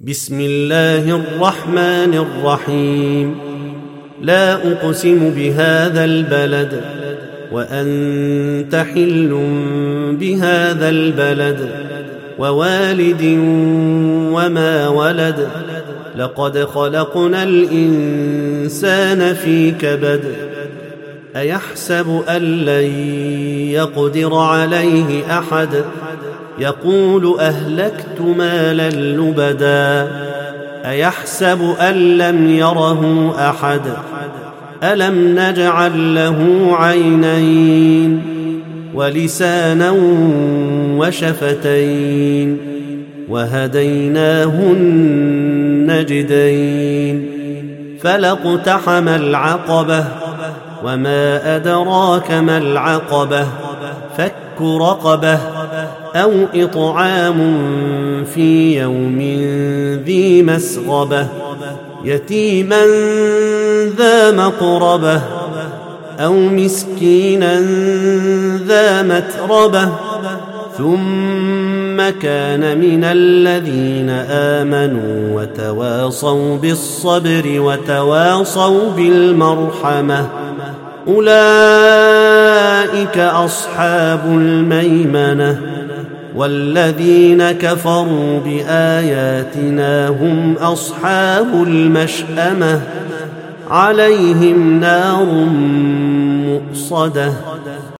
بسم الله الرحمن الرحيم. لا أقسم بهذا البلد وأنت حل بهذا البلد ووالد وما ولد. لقد خلقنا الإنسان في كبد. أيحسب أن لن يقدر عليه أحد. يقول أهلكت مالا لبدا. أيحسب أن لم يره أحد. ألم نجعل له عينين ولسانا وشفتين وهديناه النجدين. فلاقتحم العقبة وما أدراك ما العقبة. فك رقبة أو إطعام في يوم ذي مسغبة يتيما ذا مقربة أو مسكينا ذا متربة ثم كان من الذين آمنوا وتواصوا بالصبر وتواصوا بالمرحمة. أولئك أصحاب الميمنة. والذين كفروا بآياتنا هم أصحاب المشأمة. عليهم نار مؤصدة.